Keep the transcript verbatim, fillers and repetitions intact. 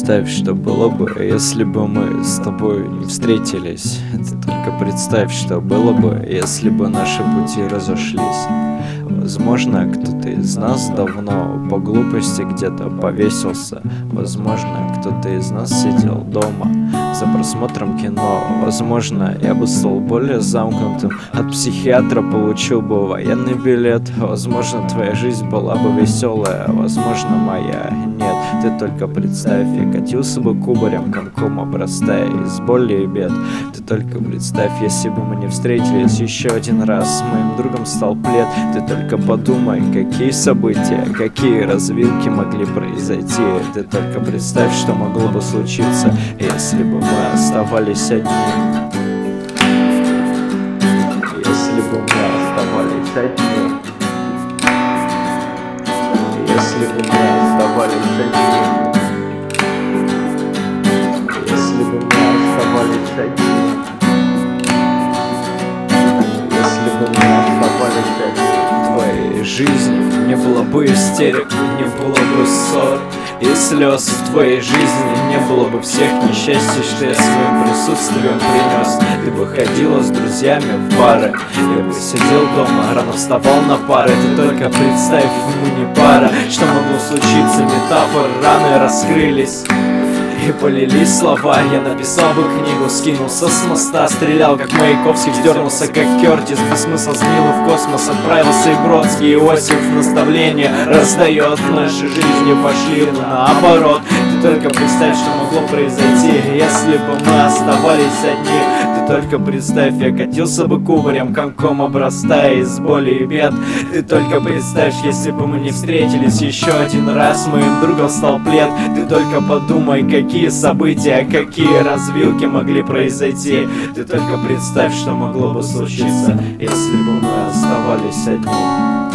представь, что было бы, если бы мы с тобой не встретились. Ты только представь, что было бы, если бы наши пути разошлись. Возможно, кто-то из нас давно по глупости где-то повесился. Возможно, кто-то из нас сидел дома за просмотром кино. Возможно, я бы стал более замкнутым, от психиатра получил бы военный билет. Возможно, твоя жизнь была бы веселая, возможно, моя нет. Ты только представь, я катился бы кубарем, комком обрастая из боли и бед. Ты только представь, если бы мы не встретились еще один раз, моим другом стал плед. Ты только подумай, какие события, какие развилки могли произойти. Ты только представь, что могло бы случиться, если бы мы оставались одни. Если бы мы оставались одни. Если бы мы оставались одни. Если бы мы оставались одни. Если бы мы оставались одни. В твоей жизни не было бы истерик, не было бы ссор и слез. В твоей жизни не было бы всех несчастий, что я своим присутствием принес. Ты бы ходила с друзьями в бары, я бы сидел дома, рано вставал на пары. Ты только представь, мы не пара. Что могло случиться, метафоры раны раскрылись и полились слова. Я написал бы книгу, скинулся с моста, стрелял как Маяковский, вздернулся как Кертис, без смысла сбил в космос, отправился и Бродский. Иосиф наставление раздает, в нашей жизни пошли наоборот. Ты только представь, что могло произойти, если бы мы оставались одни. Ты только представь, я катился бы кубарем, комком обрастая из боли и бед. Ты только представь, если бы мы не встретились еще один раз, моим другом стал плед. Ты только подумай, какие события, какие развилки могли произойти. Ты только представь, что могло бы случиться, если бы мы оставались одни.